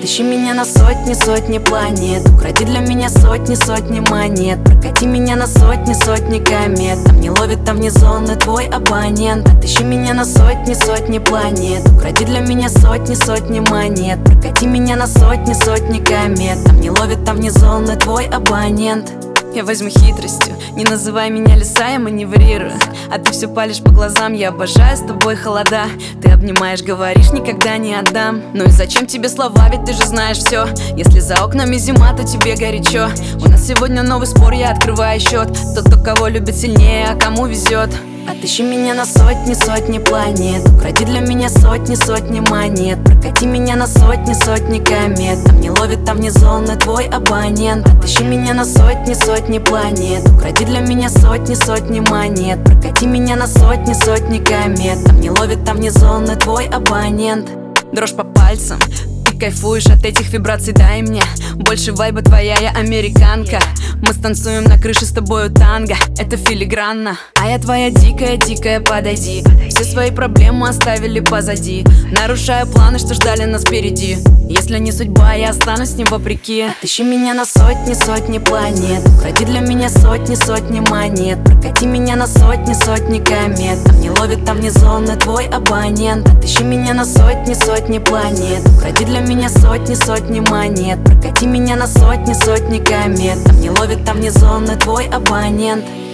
Отыщи меня на сотни планет, укради для меня сотни монет. Прокати меня на сотни комет, там не ловит, там не зоны твой абонент. Отыщи меня на сотни планет, укради для меня сотни монет. Прокати меня на сотни комет, там не ловит, там не зоны твой абонент. Я возьму хитростью, не называй меня лиса, я маневрирую. А ты все палишь по глазам, я обожаю с тобой холода. Ты обнимаешь, говоришь, никогда не отдам. Ну и зачем тебе слова, ведь ты же знаешь все. Если за окнами зима, то тебе горячо. У нас сегодня новый спор, я открываю счет. Тот, кто кого любит сильнее, а кому везет. Отыщи меня на сотни планет, укради для меня сотни монет. Прокати меня на сотни комет, там не ловит, там не зоны твой абонент. Отыщи меня на сотни планет, укради для меня сотни монет. Прокати меня на сотни комет, там не ловит, там не зоны твой абонент. Дрожь по пальцам, ты кайфуешь от этих вибраций, дай мне больше вайба, твоя я американка. Мы станцуем на крыше с тобою танго, это филигранно. А я твоя дикая, подойди. Все свои проблемы оставили позади. Нарушаю планы, что ждали нас впереди. Если не судьба, я останусь с ним вопреки. Отыщи меня на сотни планет, укради для меня сотни монет. Прокати меня на сотни комет, там не ловит, там не зоны твой абонент. Отыщи меня на сотни планет, укради для меня сотни монет. Прокати меня на сотни комет, там не ловит, там не зоны твой абонент.